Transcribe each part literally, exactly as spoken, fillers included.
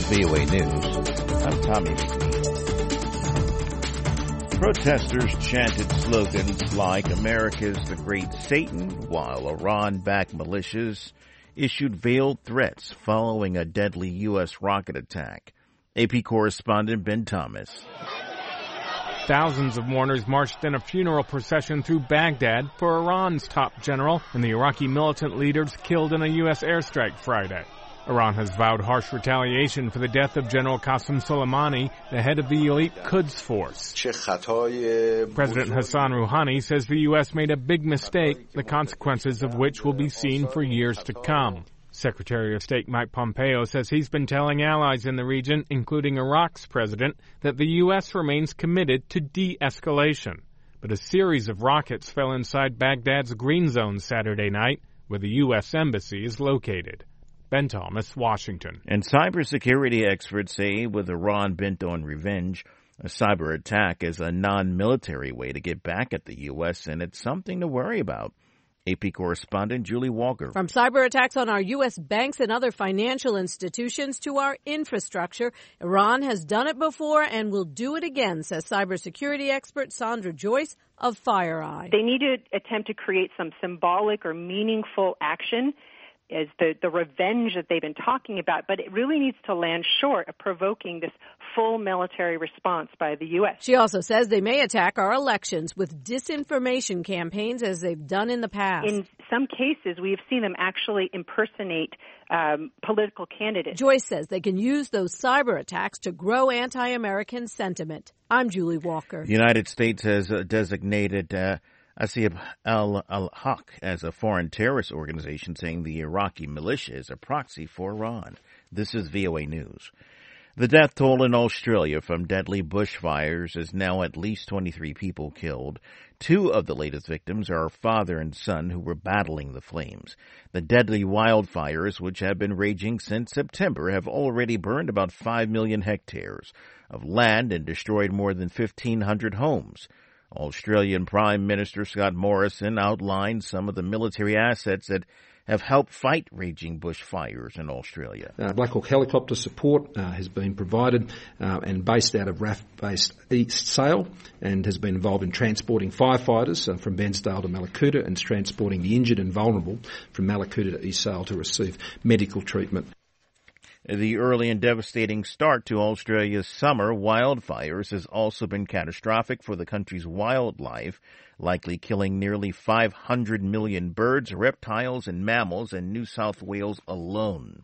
V O A News. I'm Tommy McNeil. Protesters chanted slogans like America's the Great Satan, while Iran-backed militias issued veiled threats following a deadly U S rocket attack. A P correspondent Ben Thomas. Thousands of mourners marched in a funeral procession through Baghdad for Iran's top general and the Iraqi militant leaders killed in a U S airstrike Friday. Iran has vowed harsh retaliation for the death of General Qasem Soleimani, the head of the elite Quds force. President Hassan Rouhani says the U S made a big mistake, the consequences of which will be seen for years to come. Secretary of State Mike Pompeo says he's been telling allies in the region, including Iraq's president, that the U S remains committed to de-escalation. But a series of rockets fell inside Baghdad's Green Zone Saturday night, where the U S Embassy is located. Ben Thomas, Washington. And cybersecurity experts say with Iran bent on revenge, a cyber attack is a non-military way to get back at the U S, and it's something to worry about. A P correspondent Julie Walker. From cyber attacks on our U S banks and other financial institutions to our infrastructure, Iran has done it before and will do it again, says cybersecurity expert Sandra Joyce of FireEye. They need to attempt to create some symbolic or meaningful action as the, the revenge that they've been talking about, but it really needs to land short of provoking this full military response by the U S. She also says they may attack our elections with disinformation campaigns as they've done in the past. In some cases, we've seen them actually impersonate um, political candidates. Joyce says they can use those cyber attacks to grow anti-American sentiment. I'm Julie Walker. The United States has uh, designated uh, Asib al-Haq as a foreign terrorist organization, saying the Iraqi militia is a proxy for Iran. This is V O A News. The death toll in Australia from deadly bushfires is now at least twenty-three people killed. Two of the latest victims are a father and son who were battling the flames. The deadly wildfires, which have been raging since September, have already burned about five million hectares of land and destroyed more than fifteen hundred homes. Australian Prime Minister Scott Morrison outlined some of the military assets that have helped fight raging bushfires in Australia. Uh, Black Hawk helicopter support uh, has been provided uh, and based out of R A F-based East Sale, and has been involved in transporting firefighters uh, from Bairnsdale to Mallacoota and transporting the injured and vulnerable from Mallacoota to East Sale to receive medical treatment. The early and devastating start to Australia's summer wildfires has also been catastrophic for the country's wildlife, likely killing nearly five hundred million birds, reptiles, and mammals in New South Wales alone.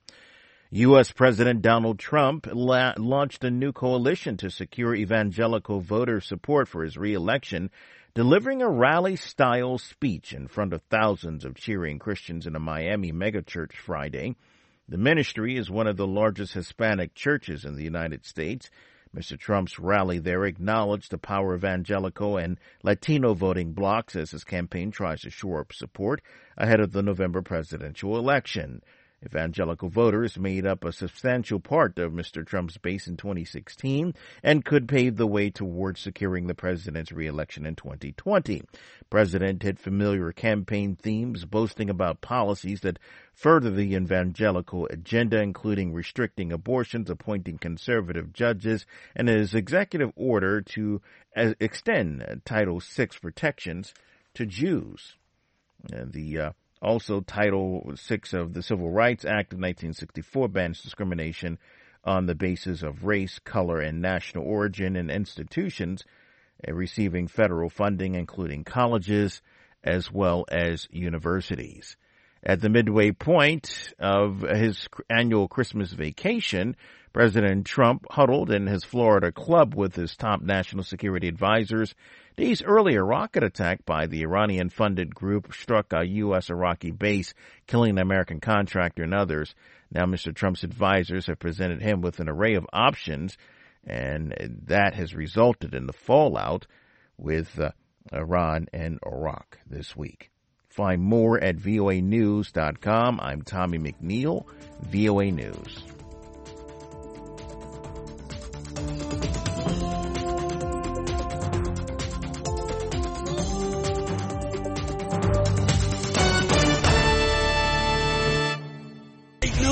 U S. President Donald Trump la- launched a new coalition to secure evangelical voter support for his re-election, delivering a rally-style speech in front of thousands of cheering Christians in a Miami megachurch Friday. The ministry is one of the largest Hispanic churches in the United States. Mister Trump's rally there acknowledged the power of evangelical and Latino voting blocs as his campaign tries to shore up support ahead of the November presidential election. Evangelical voters made up a substantial part of Mister Trump's base in twenty sixteen and could pave the way towards securing the president's re-election in twenty twenty. President hit familiar campaign themes, boasting about policies that further the evangelical agenda, including restricting abortions, appointing conservative judges, and his executive order to uh, extend Title six protections to Jews. Uh, the uh, Also, Title six of the Civil Rights Act of nineteen sixty-four bans discrimination on the basis of race, color, and national origin in institutions uh, receiving federal funding, including colleges as well as universities. At the midway point of his annual Christmas vacation, President Trump huddled in his Florida club with his top national security advisors. Days earlier, a rocket attack by the Iranian-funded group struck a U S Iraqi base, killing an American contractor and others. Now, Mister Trump's advisors have presented him with an array of options, and that has resulted in the fallout with uh, Iran and Iraq this week. Find more at V O A news dot com. I'm Tommy McNeil, V O A News.